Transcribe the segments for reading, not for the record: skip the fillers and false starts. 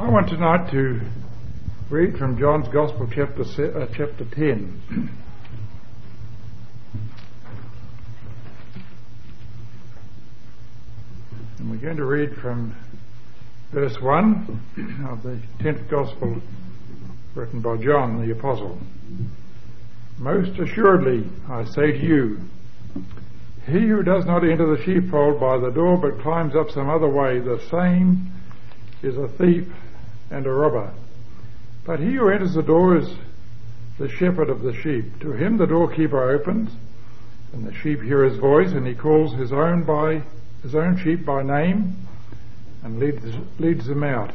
I want tonight to read from John's Gospel, chapter 10. And we're going to read from verse 1 of the 10th Gospel written by John the Apostle. Most assuredly, I say to you, he who does not enter the sheepfold by the door but climbs up some other way, the same is a thief and a robber. But he who enters the door is the shepherd of the sheep. To him the doorkeeper opens, and the sheep hear his voice, and he calls his own sheep by name and leads them out.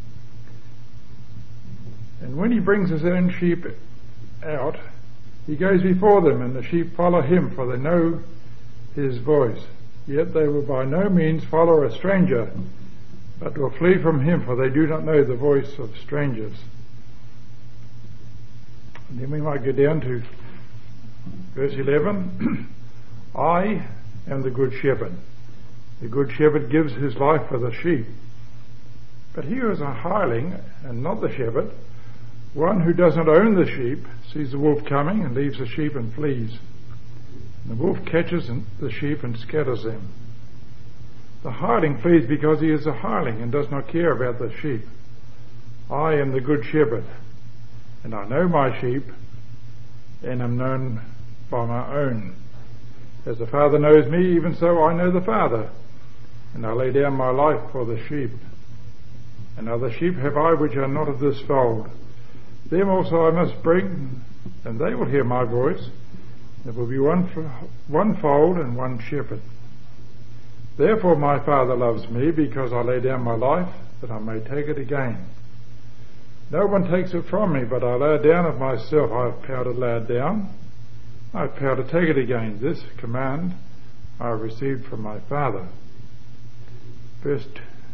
And when he brings his own sheep out, he goes before them, and the sheep follow him, for they know his voice. Yet they will by no means follow a stranger, but will flee from him, for they do not know the voice of strangers. And then we might go down to verse 11. I am the good shepherd. The good shepherd gives his life for the sheep. But he who is a hireling and not the shepherd, one who does not own the sheep, sees the wolf coming and leaves the sheep and flees. And the wolf catches the sheep and scatters them. The hireling flees because he is a hireling and does not care about the sheep. I am the good shepherd, and I know my sheep, and am known by my own. As the Father knows me, even so I know the Father, and I lay down my life for the sheep. And other sheep have I which are not of this fold. Them also I must bring, and they will hear my voice. There will be one fold and one shepherd. Therefore my Father loves me, because I lay down my life, that I may take it again. No one takes it from me, but I lay it down of myself. I have power to lay it down. I have power to take it again. This command I have received from my Father. Verse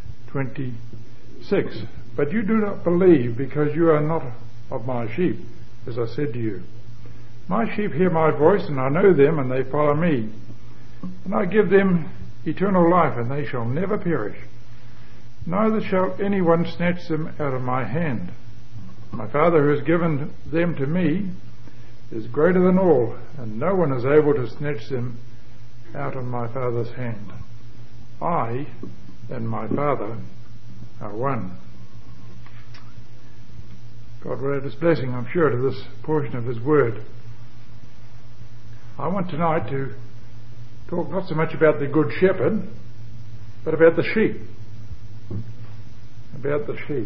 26. But you do not believe, because you are not of my sheep, as I said to you. My sheep hear my voice, and I know them, and they follow me. And I give them eternal life, and they shall never perish. Neither shall anyone snatch them out of my hand. My Father who has given them to me is greater than all, and no one is able to snatch them out of my Father's hand. I and my Father are one. God will add his blessing, I'm sure, to this portion of his word. I want tonight to talk not so much about the good shepherd, but about the sheep. About the sheep.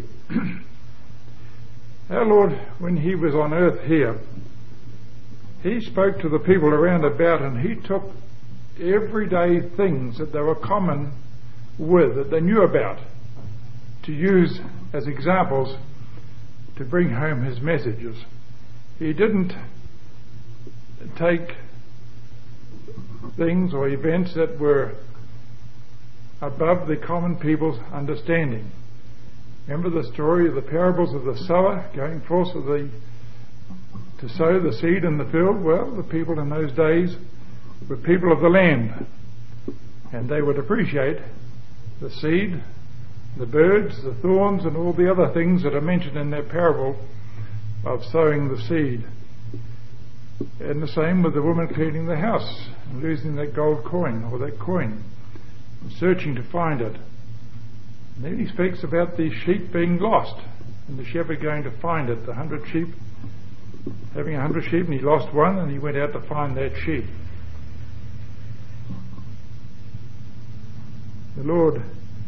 Our Lord, when he was on earth here, he spoke to the people around about, and he took everyday things that they were common with, that they knew about, to use as examples to bring home his messages. He didn't take things or events that were above the common people's understanding. Remember the story of the parables of the sower going forth to sow the seed in the field? Well, the people in those days were people of the land, and they would appreciate the seed, the birds, the thorns, and all the other things that are mentioned in that parable of sowing the seed. And the same with the woman cleaning the house and losing that gold coin, or that coin, and searching to find it. And then he speaks about the sheep being lost, and the shepherd going to find it. 100 sheep, having 100 sheep, and he lost one, and he went out to find that sheep. The Lord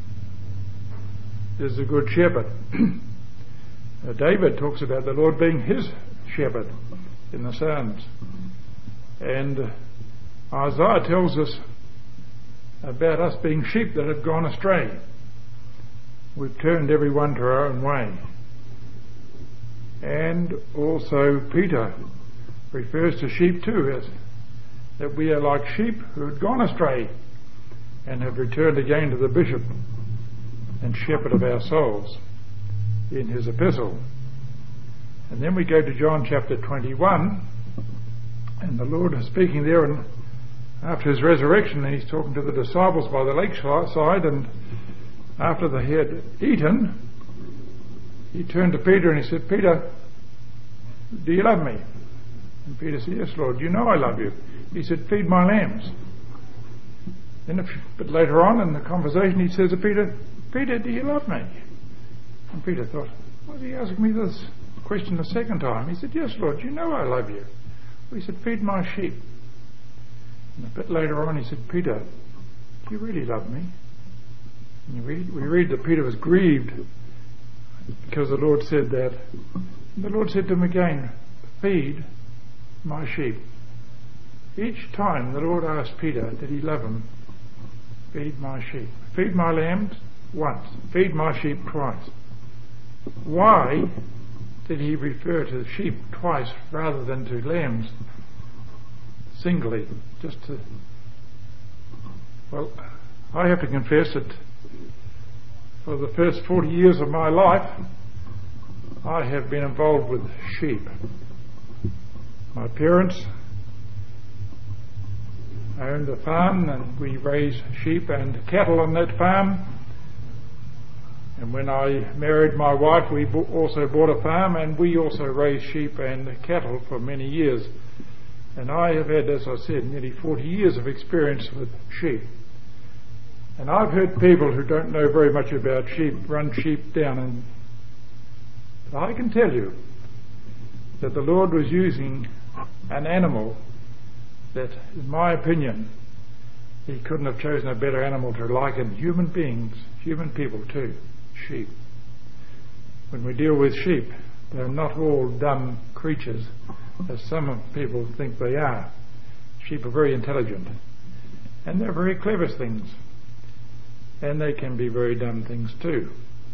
is the good shepherd. David talks about the Lord being his shepherd in the Psalms. And Isaiah tells us about us being sheep that have gone astray. We've turned everyone to our own way. And also Peter refers to sheep too, as that we are like sheep who had gone astray and have returned again to the bishop and shepherd of our souls in his epistle. And then we go to John chapter 21, and the Lord is speaking there, and after his resurrection, he's talking to the disciples by the lakeside, and after they had eaten, he turned to Peter and he said, "Peter, do you love me?" And Peter said, "Yes, Lord, you know I love you." He said, "Feed my lambs." Then a bit later on in the conversation he says to Peter, "Peter, do you love me?" And Peter thought, "Why is he asking me this question the second time?" He said, "Yes, Lord, you know I love you." He said, "Feed my sheep." And a bit later on he said, "Peter, do you really love me?" And we read that Peter was grieved because the Lord said that. And the Lord said to him again, "Feed my sheep." Each time the Lord asked Peter, did he love him? Feed my sheep. Feed my lambs once. Feed my sheep twice. Why did he refer to the sheep twice rather than to lambs singly? Well, I have to confess that for the first 40 years of my life, I have been involved with sheep. My parents owned a farm and we raised sheep and cattle on that farm. And when I married my wife, we also bought a farm and we also raised sheep and cattle for many years. And I have had, as I said, nearly 40 years of experience with sheep. And I've heard people who don't know very much about sheep run sheep down, and I can tell you that the Lord was using an animal that, in my opinion, he couldn't have chosen a better animal to liken human beings, human people to, sheep. When we deal with sheep, they're not all dumb creatures, as some people think they are. Sheep are very intelligent, and they're very clever things, and they can be very dumb things too.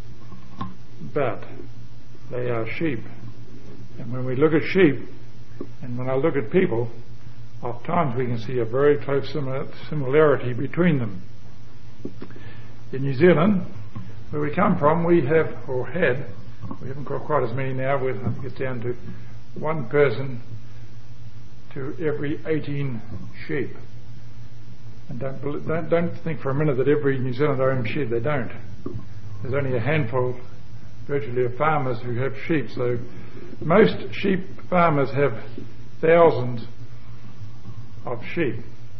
But they are sheep. And when we look at sheep, and when I look at people, oft times we can see a very close similarity between them. In New Zealand, where we come from, we have, or had, we haven't got quite as many now, I think it's down to one person to every 18 sheep. And don't think for a minute that every New Zealander owns sheep. They don't. There's only a handful, virtually, of farmers who have sheep. So most sheep farmers have thousands of sheep,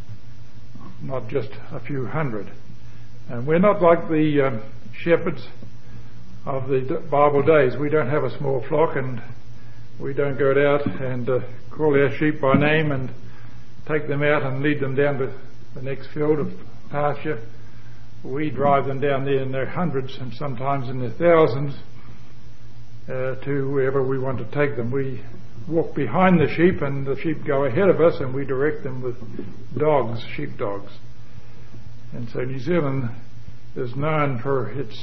not just a few hundred. And we're not like the shepherds of the Bible days. We don't have a small flock, and we don't go out and call our sheep by name and take them out and lead them down to the next field of pasture. We drive them down there in their hundreds and sometimes in their thousands to wherever we want to take them. We walk behind the sheep and the sheep go ahead of us, and we direct them with dogs, sheep dogs. And so New Zealand is known for its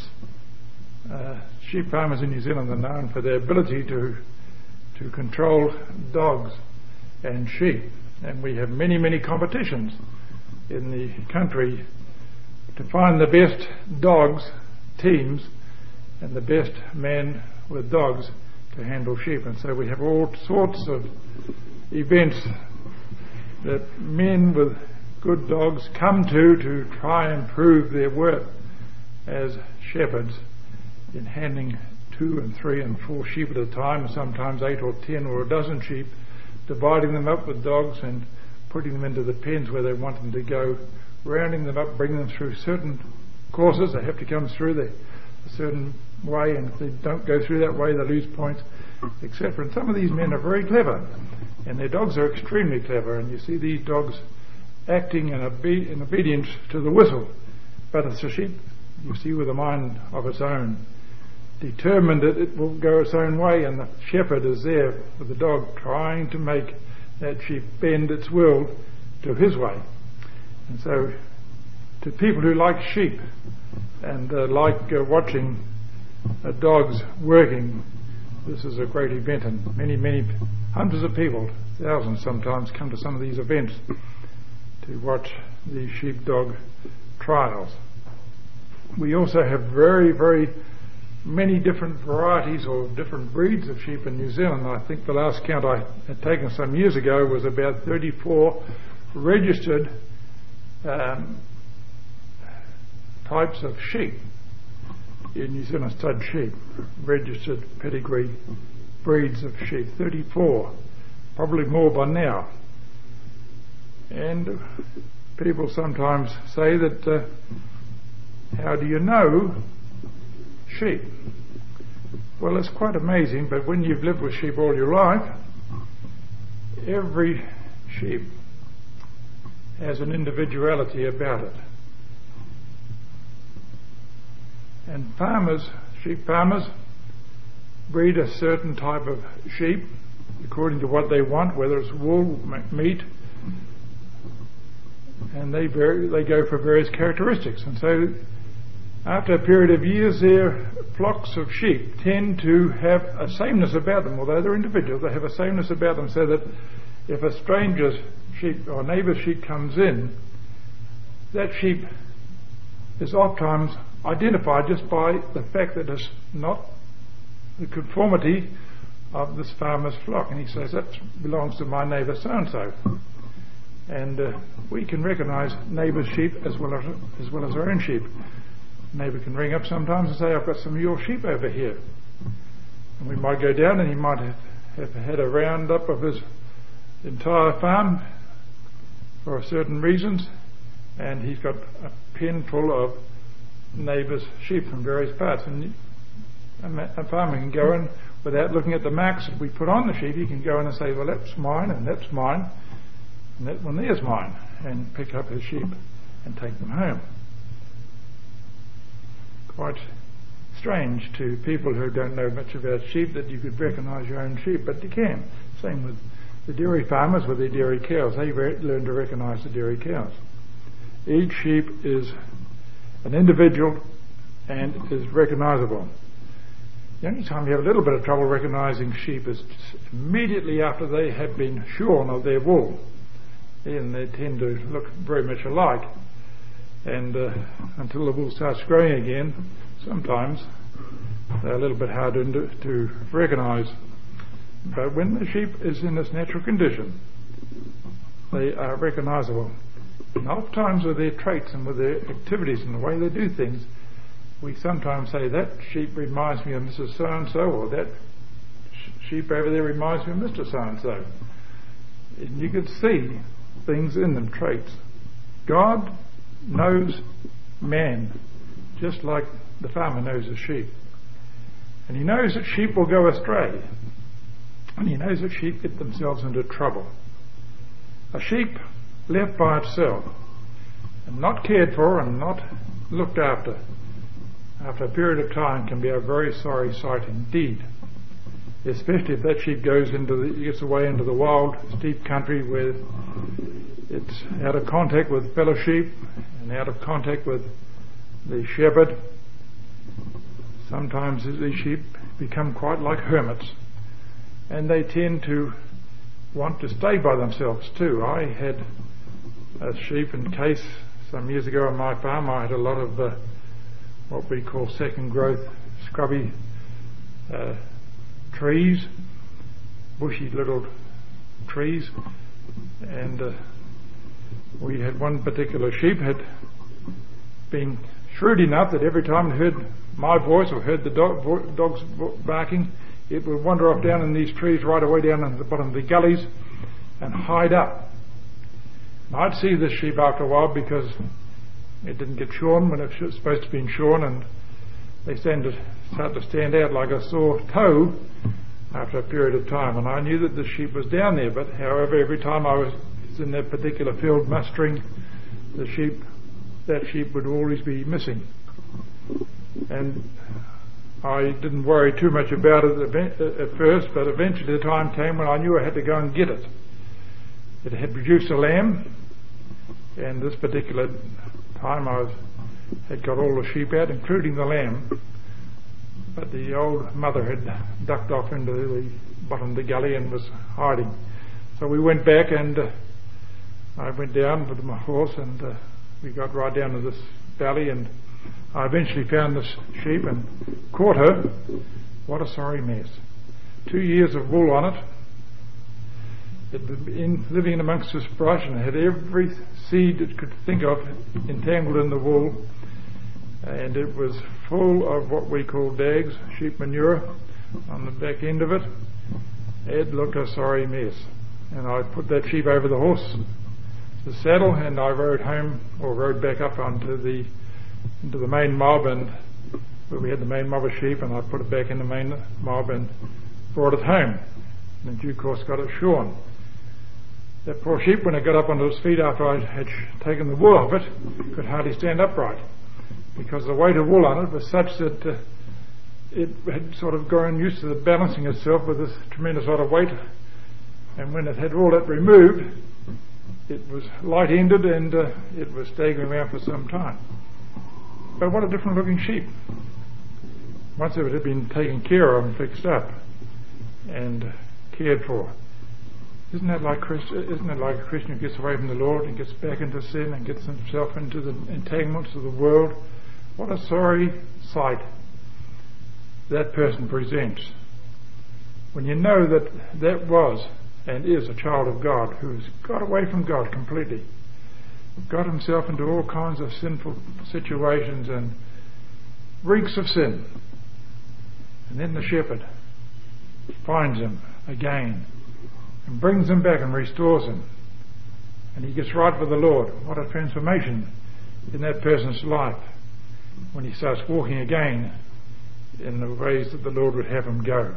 sheep farmers in New Zealand are known for their ability to control dogs and sheep. And we have many, many competitions in the country to find the best dogs teams and the best men with dogs to handle sheep. And so we have all sorts of events that men with good dogs come to try and prove their worth as shepherds in handling 2 and 3 and 4 sheep at a time, sometimes 8 or 10 or a dozen sheep, dividing them up with dogs and putting them into the pens where they want them to go, rounding them up, bringing them through certain courses. They have to come through a certain way, and if they don't go through that way, they lose points, etc. And some of these men are very clever, and their dogs are extremely clever, and you see these dogs acting in obedience to the whistle. But it's a sheep, you see, with a mind of its own, determined that it will go its own way, and the shepherd is there with the dog trying to make that sheep bend its will to his way. And so to people who like sheep and like watching dogs working, this is a great event, and many hundreds of people, thousands sometimes, come to some of these events to watch the sheepdog trials. We also have very many different varieties or different breeds of sheep in New Zealand. I think the last count I had taken some years ago was about 34 registered types of sheep. in New Zealand stud sheep, registered pedigree breeds of sheep, 34, probably more by now. And people sometimes say that, how do you know sheep? Well, it's quite amazing, but when you've lived with sheep all your life, every sheep has an individuality about it. And farmers, sheep farmers, breed a certain type of sheep according to what they want, whether it's wool, meat, and they go for various characteristics. And so after a period of years, their flocks of sheep tend to have a sameness about them. Although they're individuals, they have a sameness about them, so that if a stranger's sheep or neighbour's sheep comes in, that sheep is oftentimes identified just by the fact that it's not the conformity of this farmer's flock. And he says, that belongs to my neighbour so-and-so. And we can recognise neighbours' sheep as well as our own sheep. Neighbour can ring up sometimes and say, I've got some of your sheep over here. And we might go down, and he might have had a roundup of his entire farm for certain reasons, and he's got a pen full of neighbours' sheep from various parts. And a farmer can go in without looking at the marks that we put on the sheep. He can go in and say, well, that's mine, and that's mine, and that one there's mine, and pick up his sheep and take them home. Quite strange to people who don't know much about sheep that you could recognise your own sheep, but you can. Same with the dairy farmers with their dairy cows. They learn to recognise the dairy cows. Each sheep is an individual and is recognisable. The only time you have a little bit of trouble recognising sheep is immediately after they have been shorn of their wool. Then they tend to look very much alike. And until the wool starts growing again, sometimes they're a little bit harder to recognise. But when the sheep is in its natural condition, they are recognisable. And oftentimes with their traits and with their activities and the way they do things, we sometimes say, that sheep reminds me of Mrs. So-and-so, or that sheep over there reminds me of Mr. So-and-so. And you could see things in them, traits. God knows man just like the farmer knows the sheep. And he knows that sheep will go astray. And he knows that sheep get themselves into trouble. A sheep left by itself and not cared for and not looked after a period of time can be a very sorry sight indeed, especially if that sheep gets away into the wild, steep country where it's out of contact with fellow sheep and out of contact with the shepherd. Sometimes these sheep become quite like hermits, and they tend to want to stay by themselves too. I had a sheep in case some years ago on my farm. I had a lot of what we call second growth scrubby trees, bushy little trees, and we had one particular sheep had been shrewd enough that every time it heard my voice or heard the dogs barking, it would wander off down in these trees right away down in the bottom of the gullies and hide up. And I'd see this sheep after a while because it didn't get shorn when it was supposed to be shorn, and they start to stand out like a sore toe after a period of time. And I knew that the sheep was down there, but however, every time I was in that particular field mustering the sheep, that sheep would always be missing. And I didn't worry too much about it at first, but eventually the time came when I knew I had to go and get it. It had produced a lamb, and this particular time I had got all the sheep out, including the lamb, but the old mother had ducked off into the bottom of the gully and was hiding. So we went back, and I went down with my horse, and we got right down to this valley, and I eventually found this sheep and caught her. What a sorry mess. 2 years of wool on it. It had been living amongst this brush and had every seed it could think of entangled in the wool. and it was full of what we call dags, sheep manure, on the back end of it. It looked a sorry mess. And I put that sheep over the horse, the saddle, and I rode home, or rode back up into the main mob, and where we had the main mob of sheep, and I put it back in the main mob and brought it home. And in due course got it shorn. That poor sheep, when it got up onto its feet after I had taken the wool off it, could hardly stand upright, because the weight of wool on it was such that it had sort of grown used to the balancing itself with this tremendous lot of weight, and when it had all that removed, it was light-ended, and it was staggering around for some time. But what a different looking sheep. Once it had been taken care of and fixed up and cared for. Isn't that like a Christian who gets away from the Lord and gets back into sin and gets himself into the entanglements of the world? What a sorry sight that person presents. When you know that was and is a child of God who's got away from God completely, got himself into all kinds of sinful situations and reeks of sin. And then the shepherd finds him again and brings him back and restores him. And he gets right with the Lord. What a transformation in that person's life when he starts walking again in the ways that the Lord would have him go.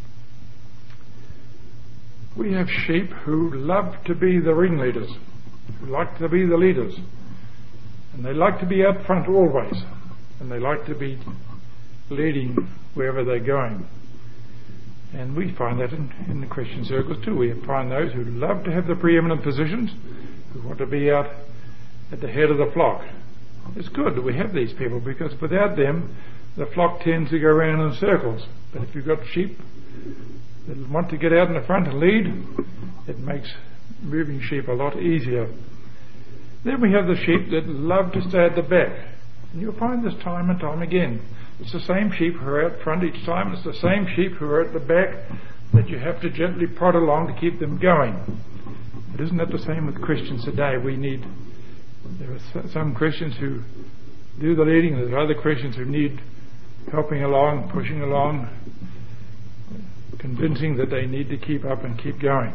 We have sheep who love to be the ringleaders, who like to be the leaders, and they like to be out front always, and they like to be leading wherever they're going. And we find that in the Christian circles too. We find those who love to have the preeminent positions, who want to be out at the head of the flock. It's good that we have these people, because without them the flock tends to go around in circles. But if you've got sheep that want to get out in the front and lead, it makes moving sheep a lot easier. Then we have the sheep that love to stay at the back. And you'll find this time and time again. It's the same sheep who are out front each time. It's the same sheep who are at the back that you have to gently prod along to keep them going. But isn't that the same with Christians today? There are some Christians who do the leading. There's other Christians who need helping along, pushing along, convincing that they need to keep up and keep going.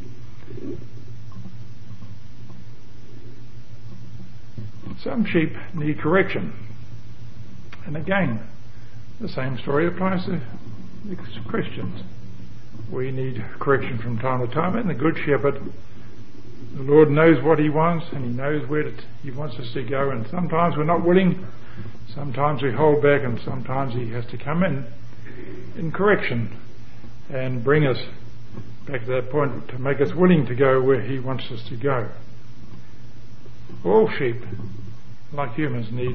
Some sheep need correction. And again, the same story applies to Christians. We need correction from time to time, and the Good Shepherd, the Lord knows what he wants, and he knows where he wants us to go, and sometimes we're not willing, sometimes we hold back, and sometimes he has to come in correction and bring us back to that point to make us willing to go where he wants us to go. All sheep, like humans, need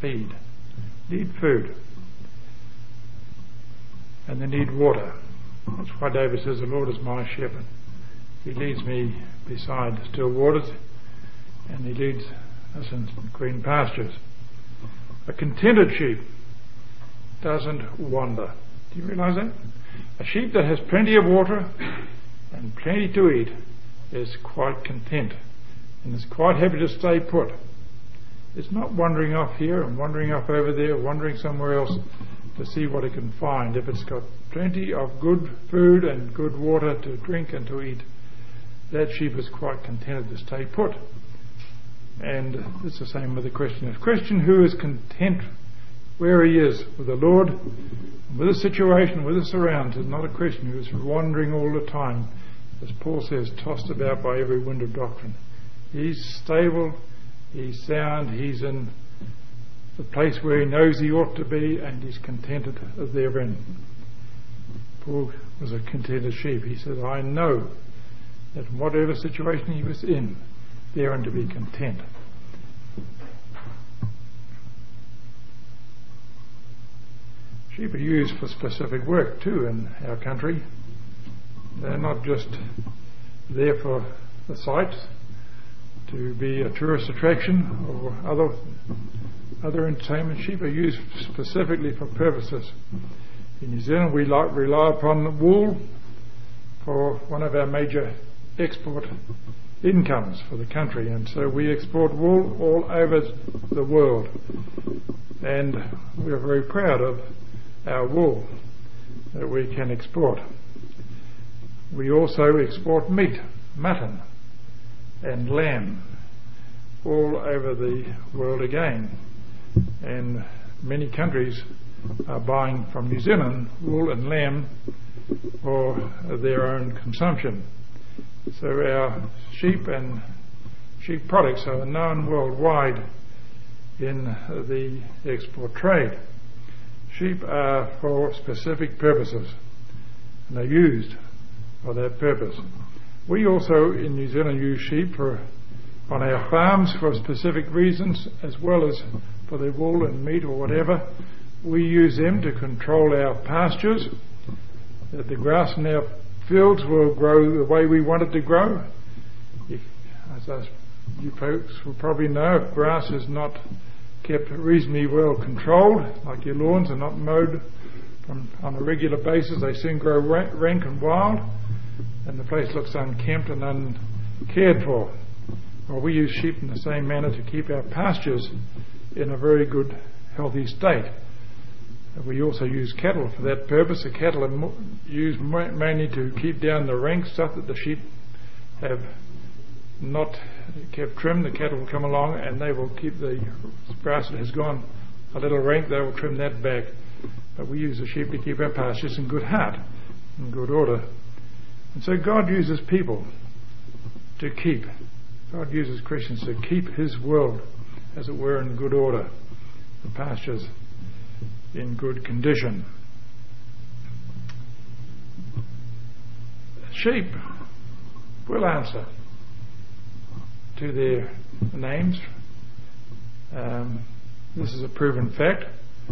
food, and they need water. That's why David says, the Lord is my shepherd. He leads me beside still waters, and he leads us in green pastures. A contented sheep doesn't wander. Do you realise that? A sheep that has plenty of water and plenty to eat is quite content, and is quite happy to stay put. It's not wandering off here and wandering off over there, wandering somewhere else to see what it can find. If it's got plenty of good food and good water to drink and to eat, that sheep is quite contented to stay put. And it's the same with the Christian. A Christian who is content where he is with the Lord, with the situation, with the surrounds, is not a Christian who is wandering all the time, as Paul says, tossed about by every wind of doctrine. He's stable, he's sound, he's in the place where he knows he ought to be, and he's contented therein. Paul was a contented sheep. He says, I know that in whatever situation he was in, therein to be content. Sheep are used for specific work too in our country. They're not just there for the sights, to be a tourist attraction or other entertainment. Sheep are used specifically for purposes. In New Zealand we rely upon wool for one of our major export incomes for the country, and so we export wool all over the world, and we are very proud of our wool that we can export. We also export meat, mutton and lamb all over the world again, and many countries are buying from New Zealand wool and lamb for their own consumption. So our sheep and sheep products are known worldwide in the export trade. Sheep are for specific purposes, and they're used for that purpose. We also in New Zealand use sheep on our farms for specific reasons, as well as for their wool and meat or whatever. We use them to control our pastures, that the grass in our fields will grow the way we want it to grow. As you folks will probably know, if grass is not kept reasonably well controlled, like your lawns are not mowed on a regular basis, they soon grow rank and wild, and the place looks unkempt and uncared for. Well, we use sheep in the same manner to keep our pastures in a very good, healthy state. We also use cattle for that purpose. The cattle are used mainly to keep down the rank stuff that the sheep have not kept trimmed. The cattle will come along and they will keep the grass that has gone a little rank, they will trim that back. But we use the sheep to keep our pastures in good heart, in good order. And so God uses people to keep. God uses Christians to keep His world, as it were, in good order, the pastures in good condition. Sheep will answer to their names. This is a proven fact,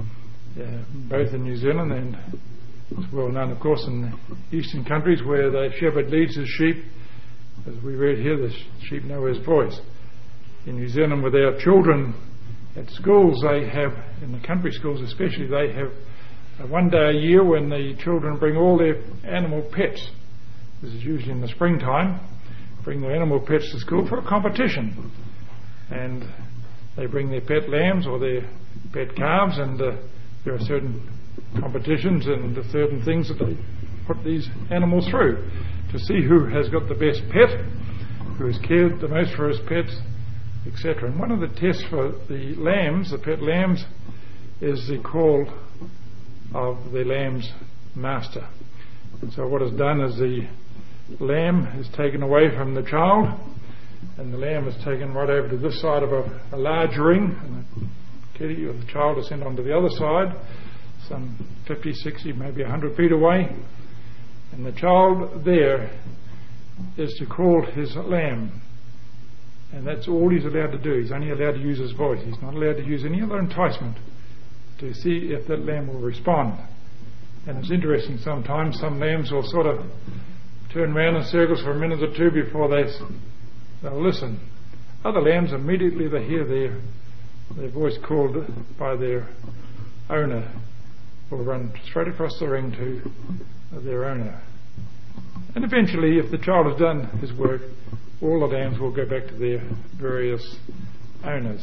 both in New Zealand and it's well known, of course, in the eastern countries where the shepherd leads his sheep. As we read here, the sheep know his voice. In New Zealand, with our children at schools, they have, in the country schools especially, they have one day a year when the children bring all their animal pets. This is usually in the springtime. Bring their animal pets to school for a competition. And they bring their pet lambs or their pet calves, and there are certain competitions and certain things that they put these animals through to see who has got the best pet, who has cared the most for his pets, etc. And one of the tests for the lambs, the pet lambs, is the call of the lamb's master. And so what is done is the lamb is taken away from the child, and the lamb is taken right over to this side of a large ring, and the kitty or the child is sent onto the other side, some 50, 60, maybe 100 feet away, and the child there is to call his lamb, and that's all he's allowed to do. He's only allowed to use his voice. He's not allowed to use any other enticement to see if that lamb will respond. And it's interesting, sometimes some lambs will sort of turn around in circles for a minute or two before they'll listen. Other lambs, immediately they hear their voice called by their owner, will run straight across the ring to their owner. And eventually, if the child has done his work, all the lambs will go back to their various owners.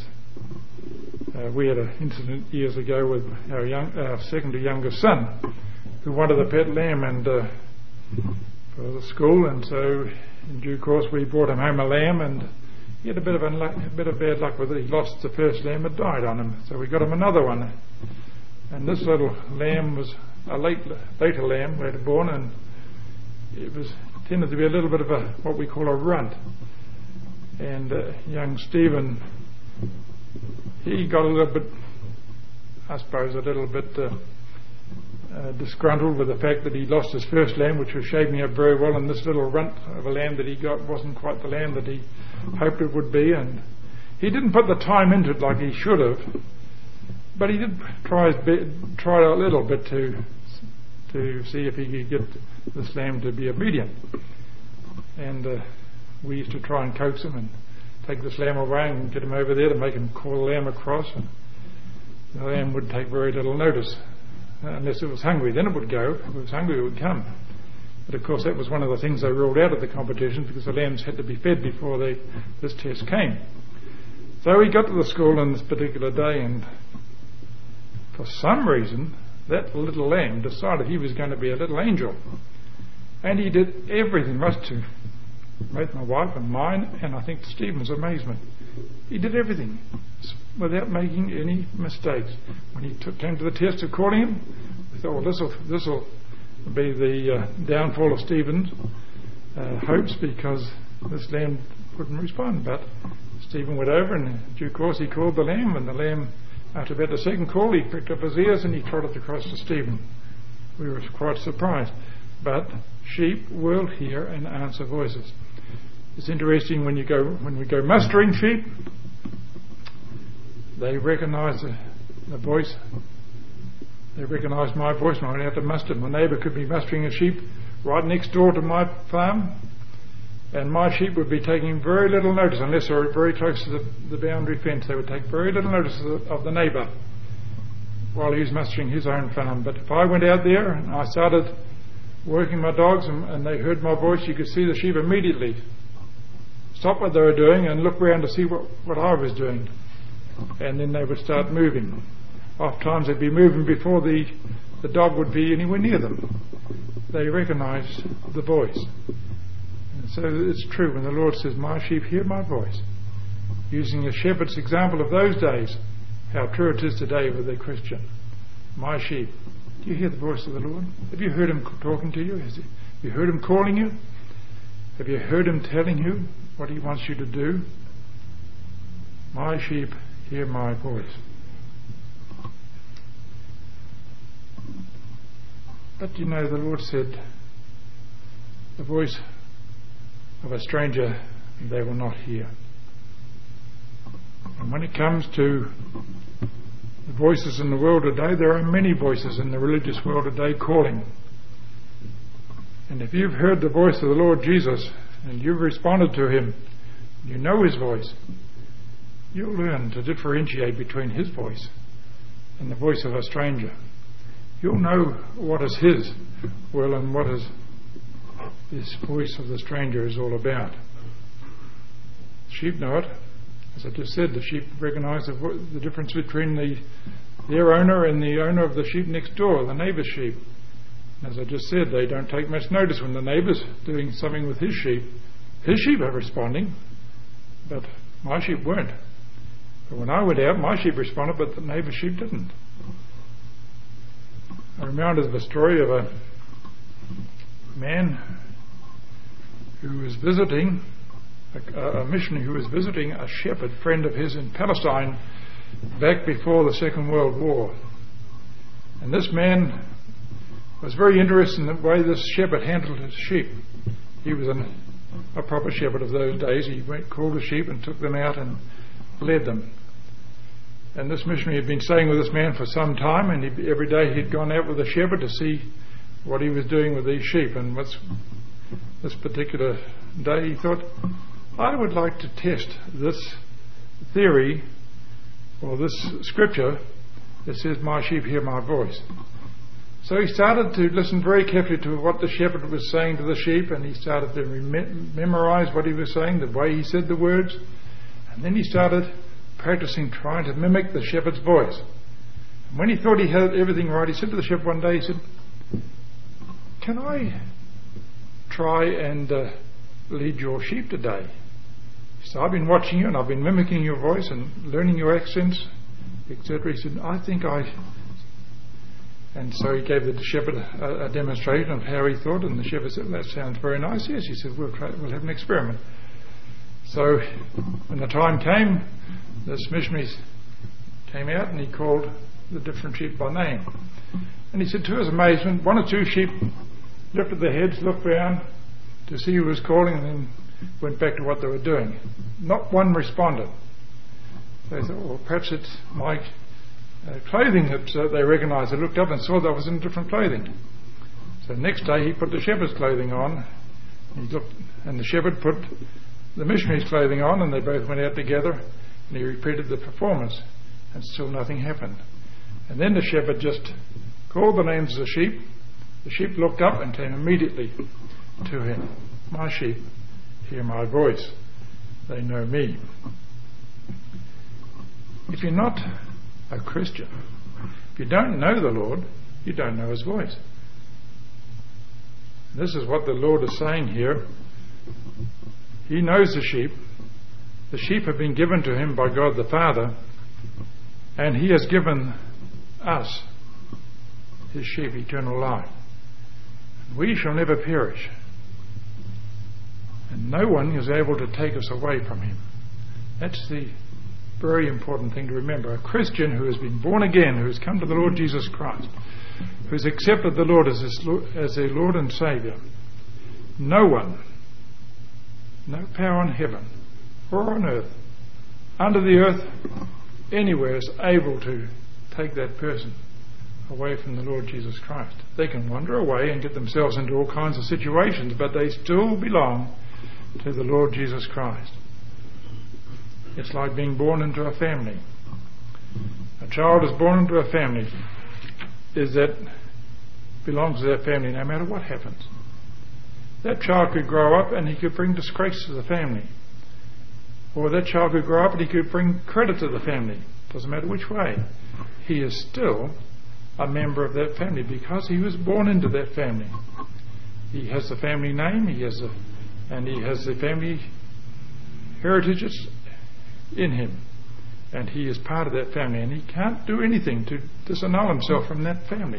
We had an incident years ago with our second to youngest son, who wanted a pet lamb and for the school, and so in due course we brought him home a lamb, and he had a bit of bad luck with it. He lost the first lamb, it died on him, so we got him another one. And this little lamb was a later lamb, later born, and it tended to be a little bit of what we call a runt. And young Stephen, he got a little bit, I suppose, disgruntled with the fact that he lost his first lamb, which was shaping up very well, and this little runt of a lamb that he got wasn't quite the lamb that he hoped it would be, and he didn't put the time into it like he should have, but he did try a little bit to see if he could get this lamb to be obedient. And we used to try and coax him and take this lamb away and get him over there to make him call the lamb across, and the lamb would take very little notice unless it was hungry. Then it would go. If it was hungry, it would come. But of course that was one of the things they ruled out of the competition, because the lambs had to be fed before this test came. So he got to the school on this particular day, and for some reason that little lamb decided he was going to be a little angel. And he did everything, much to both my wife and mine, and I think Stephen's amazement. He did everything without making any mistakes. When he came to the test of calling him, we thought, well, this will be the downfall of Stephen's hopes, because this lamb wouldn't respond. But Stephen went over, and in due course he called the lamb, and the lamb, after about the second call, he pricked up his ears and he trotted across to Stephen. We were quite surprised. But sheep will hear and answer voices. It's interesting when we go mustering sheep, they recognise the voice. They recognise my voice when I have to muster. My neighbour could be mustering a sheep right next door to my farm, and my sheep would be taking very little notice, unless they were very close to the boundary fence. They would take very little notice of the neighbour while he was mustering his own farm. But if I went out there and I started working my dogs and they heard my voice, you could see the sheep immediately stop what they were doing and look round to see what I was doing. And then they would start moving. Oft times they'd be moving before the dog would be anywhere near them. They recognised the voice. And so it's true when the Lord says, my sheep hear my voice. Using a shepherd's example of those days, how true it is today with a Christian. My sheep. Do you hear the voice of the Lord? Have you heard him talking to you? Have you heard him calling you? Have you heard him telling you what he wants you to do? My sheep hear my voice. But you know, the Lord said, the voice of a stranger they will not hear. And when it comes to the voices in the world today, there are many voices in the religious world today calling. And if you've heard the voice of the Lord Jesus and you've responded to him, you know his voice, you'll learn to differentiate between his voice and the voice of a stranger. You'll know what is his will and what is this voice of the stranger is all about. Sheep know it. As I just said, the sheep recognise the difference between their owner and the owner of the sheep next door, the neighbour's sheep. And as I just said, they don't take much notice when the neighbour's doing something with his sheep. His sheep are responding, but my sheep weren't. But when I went out, my sheep responded, but the neighbour's sheep didn't. I'm reminded of the story of a man who was visiting, a missionary who was visiting a shepherd friend of his in Palestine back before the Second World War. And this man was very interested in the way this shepherd handled his sheep. He was a proper shepherd of those days. He called the sheep and took them out and led them. And this missionary had been staying with this man for some time, and every day he'd gone out with the shepherd to see what he was doing with these sheep. And this particular day he thought, I would like to test this theory or this scripture that says my sheep hear my voice. So he started to listen very carefully to what the shepherd was saying to the sheep, and he started to memorize what he was saying, the way he said the words, and then he started practicing trying to mimic the shepherd's voice. And when he thought he had everything right, he said to the shepherd one day, he said, can I try and lead your sheep today? He said, I've been watching you and I've been mimicking your voice and learning your accents, etc. He said, I think I... And so he gave the shepherd a demonstration of how he thought, and the shepherd said, that sounds very nice. Yes, he said, we'll have an experiment. So when the time came, this missionary came out and he called the different sheep by name. And he said, to his amazement, one or two sheep lifted their heads, looked round to see who was calling, and then went back to what they were doing. Not one responded. They thought, well, perhaps it's my clothing that they recognised. They looked up and saw that I was in different clothing. So the next day he put the shepherd's clothing on. He looked, and the shepherd put the missionary's clothing on, and they both went out together, and he repeated the performance, and still nothing happened. And then the shepherd just called the names of the sheep, The sheep looked up and came immediately to him. My sheep hear my voice. They know me. If you're not a Christian, if you don't know the Lord, you don't know his voice. This is what the Lord is saying here. He knows the sheep. The sheep have been given to him by God the Father, and he has given us, his sheep, eternal life. We shall never perish, and no one is able to take us away from him. That's the very important thing to remember. A Christian who has been born again, who has come to the Lord Jesus Christ, who has accepted the Lord as their Lord and Saviour, no one, no power in heaven or on earth, under the earth, anywhere is able to take that person away from the Lord Jesus Christ. They can wander away and get themselves into all kinds of situations, but they still belong to the Lord Jesus Christ. It's like being born into a family. A child is born into a family belongs to that family no matter what happens. That child could grow up and he could bring disgrace to the family. Or that child could grow up and he could bring credit to the family. Doesn't matter which way. He is still a member of that family because he was born into that family. He has the family name, he has the family heritages in him, and he is part of that family, and he can't do anything to disannul himself from that family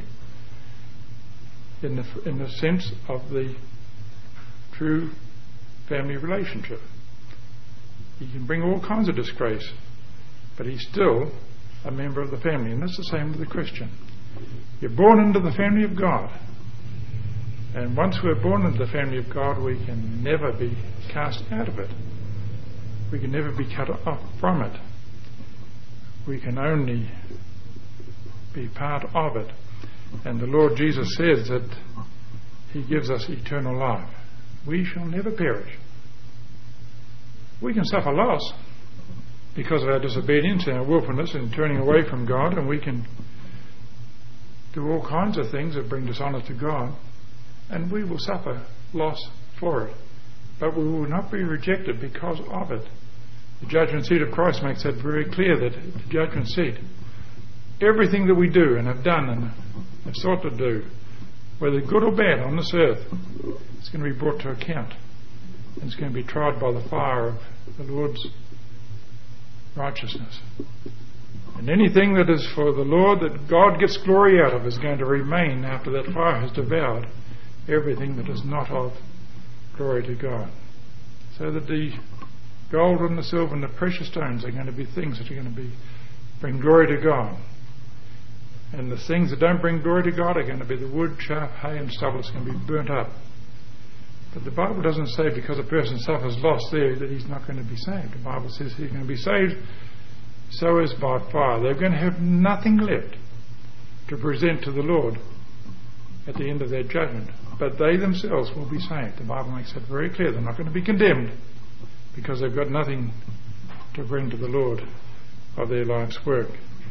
in the sense of the true family relationship. He can bring all kinds of disgrace, but he's still a member of the family, and that's the same with the Christian. You're born into the family of God, and once we're born into the family of God, we can never be cast out of it. We can never be cut off from it. We can only be part of it. And the Lord Jesus says that he gives us eternal life. We shall never perish. We can suffer loss because of our disobedience and our willfulness and turning away from God, and we can do all kinds of things that bring dishonour to God, and we will suffer loss for it. But we will not be rejected because of it. The judgment seat of Christ makes that very clear, that at the judgment seat, everything that we do and have done and have sought to do, whether good or bad on this earth, it's going to be brought to account. And it's going to be tried by the fire of the Lord's righteousness. And anything that is for the Lord, that God gets glory out of, is going to remain after that fire has devoured everything that is not of glory to God. So that the gold and the silver and the precious stones are going to be things that are going to bring glory to God. And the things that don't bring glory to God are going to be the wood, chaff, hay and stubble. It's going to be burnt up. But the Bible doesn't say because a person suffers loss there that he's not going to be saved. The Bible says he's going to be saved so as by fire. They're going to have nothing left to present to the Lord at the end of their judgment. But they themselves will be saved. The Bible makes that very clear. They're not going to be condemned because they've got nothing to bring to the Lord of their life's work.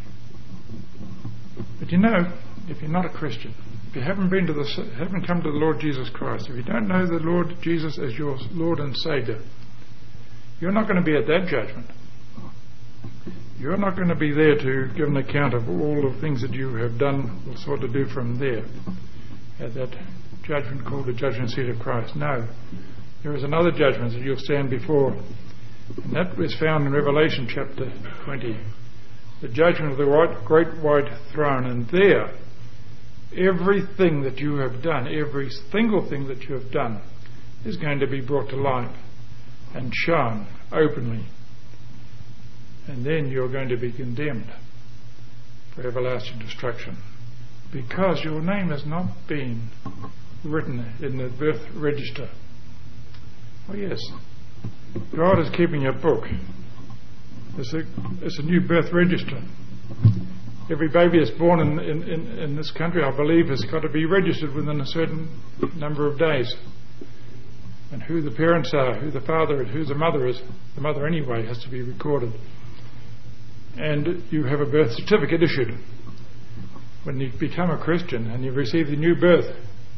But you know, if you're not a Christian, if you haven't come to the Lord Jesus Christ, if you don't know the Lord Jesus as your Lord and Saviour, you're not going to be at that judgment. You're not going to be there to give an account of all the things that you have done or sought to do from there at that judgment called the judgment seat of Christ. No, there is another judgment that you'll stand before, and that is found in Revelation chapter 20, the judgment of the great white throne. And there, everything that you have done, every single thing that you have done, is going to be brought to light and shown openly. And then you're going to be condemned for everlasting destruction, because your name has not been written in the birth register. Oh yes, God is keeping a book. It's a new birth register. Every baby that's born in this country, I believe, has got to be registered within a certain number of days. And who the parents are, who the father is, who the mother is, the mother anyway, has to be recorded. And you have a birth certificate issued. When you become a Christian and you receive the new birth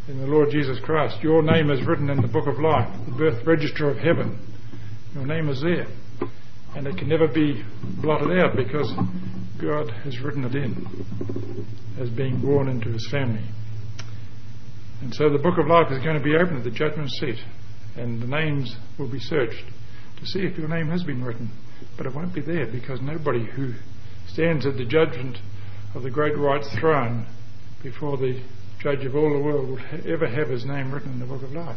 in the Lord Jesus Christ. Your name is written in the book of life, the birth register of heaven. Your name is there. And it can never be blotted out because God has written it in as being born into his family. And so the book of life is going to be opened at the judgment seat, and the names will be searched to see if your name has been written. But it won't be there, because nobody who stands at the judgment of the great white throne before the judge of all the world will ever have his name written in the book of life.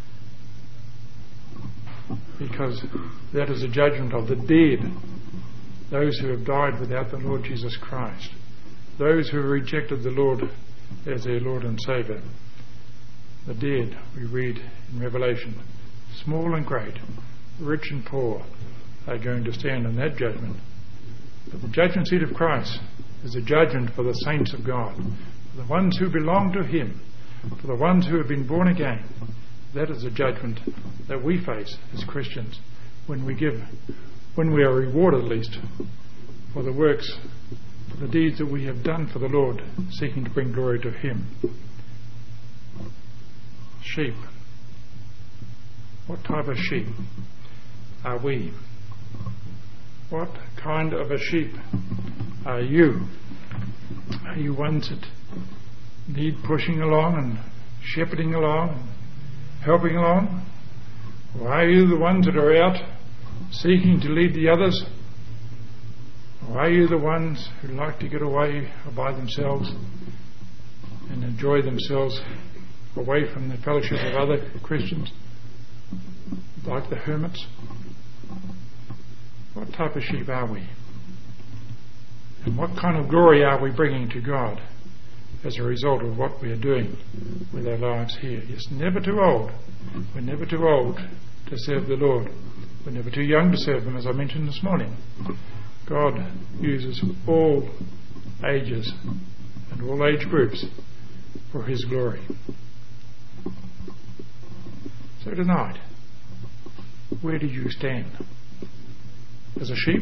Because that is a judgment of the dead, those who have died without the Lord Jesus Christ, those who have rejected the Lord as their Lord and Saviour. The dead, we read in Revelation, small and great, rich and poor, are going to stand in that judgment. But the judgment seat of Christ is a judgment for the saints of God, for the ones who belong to him, for the ones who have been born again. That is a judgment that we face as Christians when we are rewarded, at least, for the works, for the deeds that we have done for the Lord, seeking to bring glory to him. Sheep. What type of sheep are we? What kind of a sheep are you? Are you ones that need pushing along and shepherding along and helping along? Or are you the ones that are out seeking to lead the others? Or are you the ones who like to get away by themselves and enjoy themselves away from the fellowship of other Christians, like the hermits? What type of sheep are we? And what kind of glory are we bringing to God as a result of what we are doing with our lives here? It's never too old. We're never too old to serve the Lord. We're never too young to serve him, as I mentioned this morning. God uses all ages and all age groups for his glory. So tonight, where do you stand? As a sheep,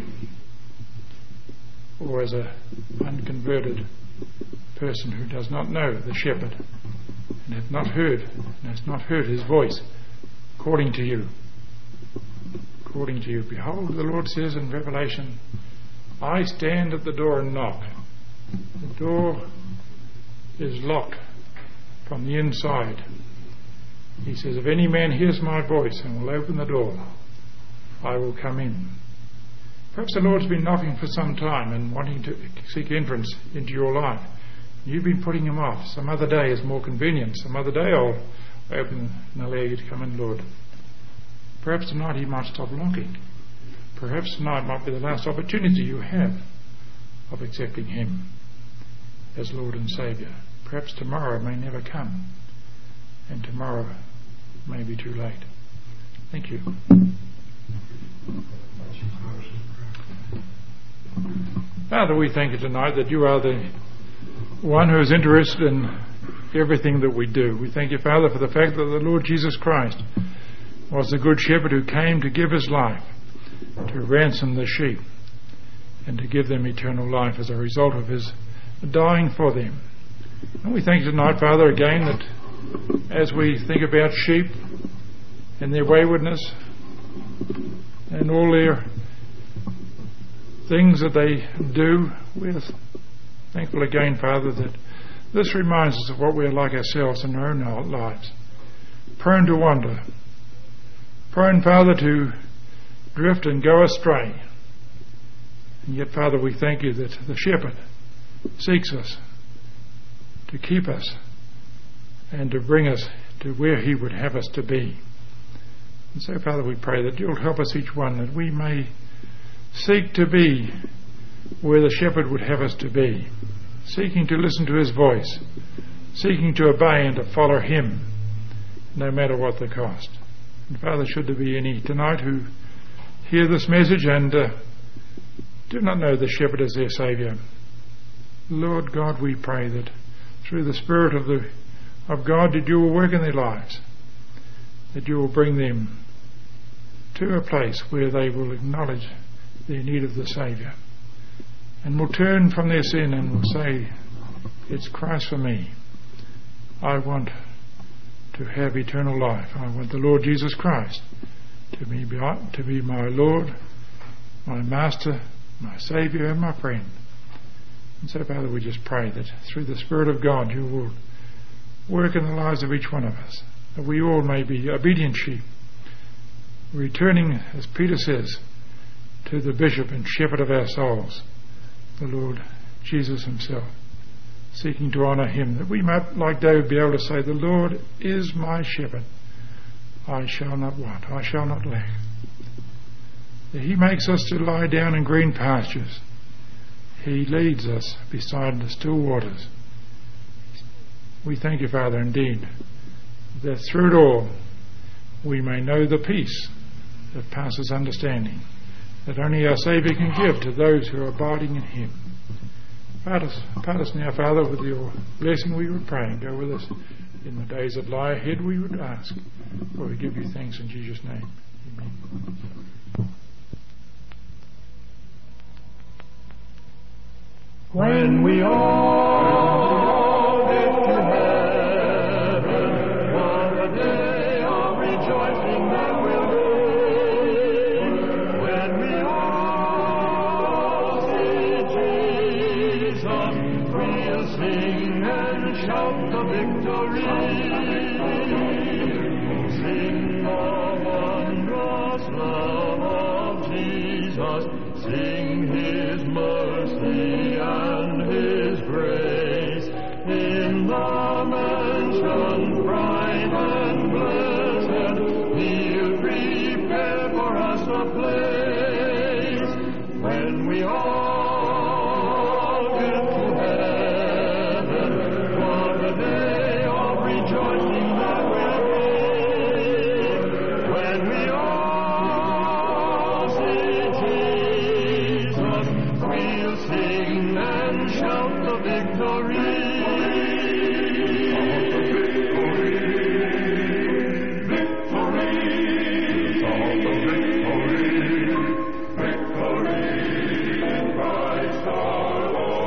or as an unconverted person who does not know the shepherd and has not heard his voice calling to you? Calling to you. Behold, the Lord says in Revelation, I stand at the door and knock. The door is locked from the inside. He says, if any man hears my voice and will open the door, I will come in. Perhaps the Lord's been knocking for some time and wanting to seek entrance into your life. You've been putting him off. Some other day is more convenient. Some other day I'll open and allow you to come in, Lord. Perhaps tonight he might stop knocking. Perhaps tonight might be the last opportunity you have of accepting him as Lord and Saviour. Perhaps tomorrow may never come, and tomorrow may be too late. Thank you. Father, we thank you tonight that you are the one who is interested in everything that we do. We thank you, Father, for the fact that the Lord Jesus Christ was the good shepherd who came to give his life, to ransom the sheep, and to give them eternal life as a result of his dying for them. And we thank you tonight, Father, again, that as we think about sheep and their waywardness and all their things that they do, we're thankful again, Father, that this reminds us of what we're like ourselves in our own lives. Prone to wander. Prone, Father, to drift and go astray. And yet, Father, we thank you that the shepherd seeks us to keep us and to bring us to where he would have us to be. And so, Father, we pray that you'll help us each one, that we may seek to be where the shepherd would have us to be, seeking to listen to his voice, seeking to obey and to follow him, no matter what the cost. And Father, should there be any tonight who hear this message and do not know the shepherd as their Saviour, Lord God, we pray that through the Spirit of God, that you will work in their lives, that you will bring them to a place where they will acknowledge their need of the Saviour and will turn from their sin and will say, it's Christ for me. I want to have eternal life. I want the Lord Jesus Christ to be my Lord, my Master, my Saviour and my friend. And so, Father, we just pray that through the Spirit of God you will work in the lives of each one of us, that we all may be obedient sheep, returning, as Peter says, to the Bishop and Shepherd of our souls, the Lord Jesus himself, seeking to honour him, that we might, like David, be able to say, the Lord is my shepherd, I shall not want, I shall not lack. That he makes us to lie down in green pastures, he leads us beside the still waters. We thank you, Father, indeed, that through it all we may know the peace that passes understanding, that only our Saviour can give to those who are abiding in him. Part us now, Father, with your blessing, we would pray, and go with us in the days that lie ahead, we would ask. For we give you thanks in Jesus' name. Amen. When we all get to heaven, what a day of rejoicing that will be. When we all see Jesus, we'll sing and shout the victory. Sing the wondrous love of Jesus, sing his mercy and his grace, in the mansion bright and blessed, he'll prepare for us a place. When we all get to heaven, what a day of rejoicing that will be. When we all see Jesus, we'll sing and shout the victory. Christ our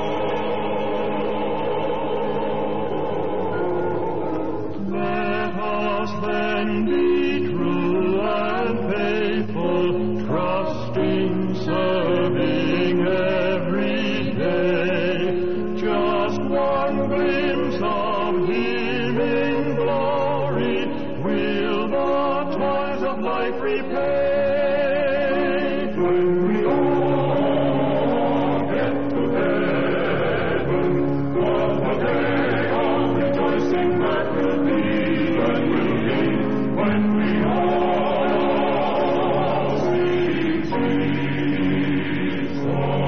Lord. Let us then be true and faithful, trusting, serving every day. Just one glimpse of him in glory will the toils of life repay. When we all get to heaven, what a day of rejoicing that will be. When we all see Jesus,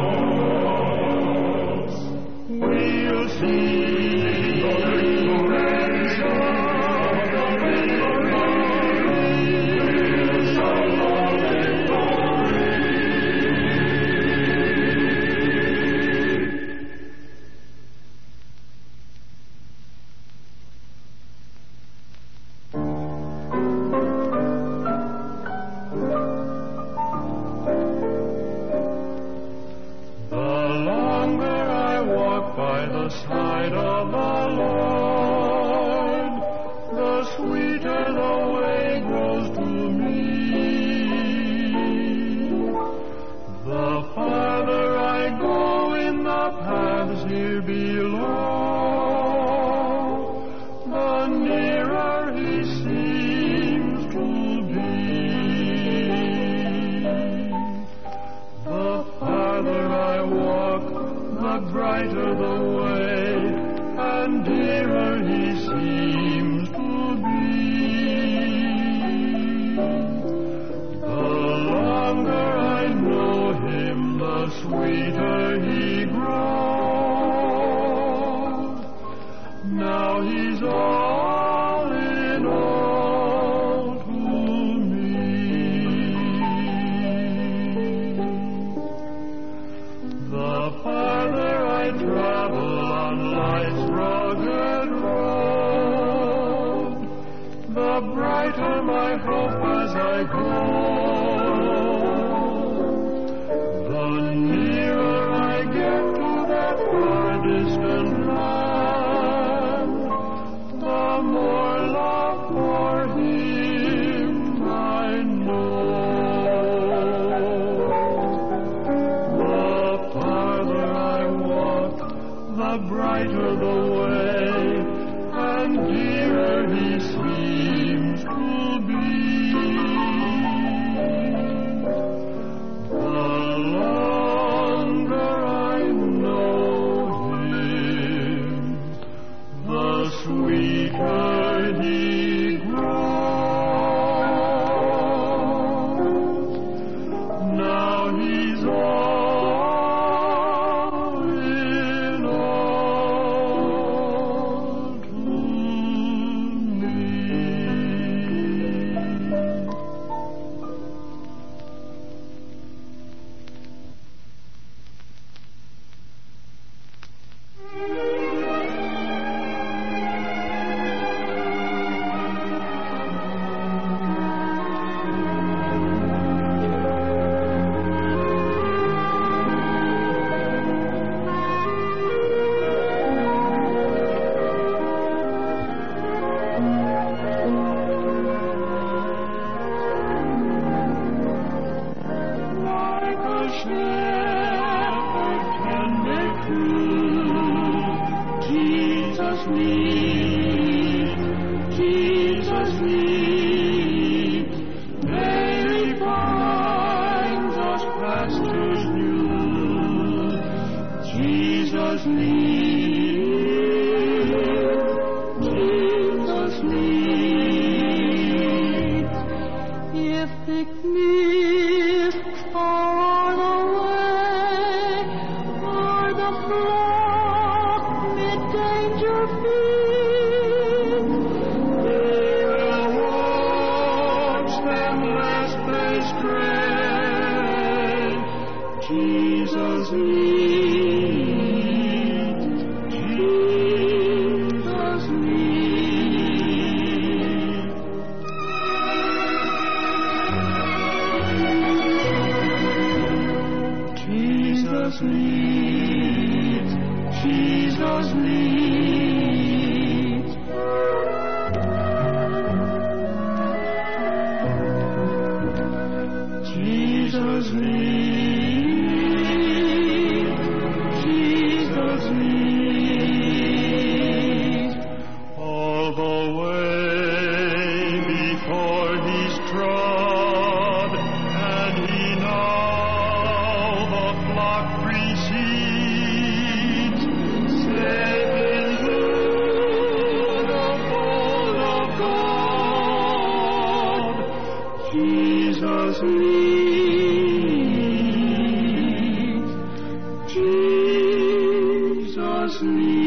we'll see the resurrection of the The longer I walk by the side of the Lord, the sweeter the way grows to me. The farther I go in the paths here below, the nearer he seems to be. The farther I walk, the brighter the way, and dearer he seems to be. The longer I know him, the sweeter he grows. Now he's all in all to me. The farther I travel on life's rugged road, the brighter my hope as I go. The nearer I get to that far distant land, the more love sweeter the way, and dearer he seems to be. The longer I know him, the sweeter he grows. Now he's all in all to me. Like a shepherd tender true, Jesus leads, daily finds us pastures new. Jesus leads. If thick mists are the way, or the flock mid danger feeds, He will watch them lest they stray. Jesus leads, Jesus leads. Jesus leads, Jesus leads. Jesus leads, Jesus leads. All the way before he's trod, and he now the flock precedes, safe into the fold of God. Jesus leads, Jesus leads.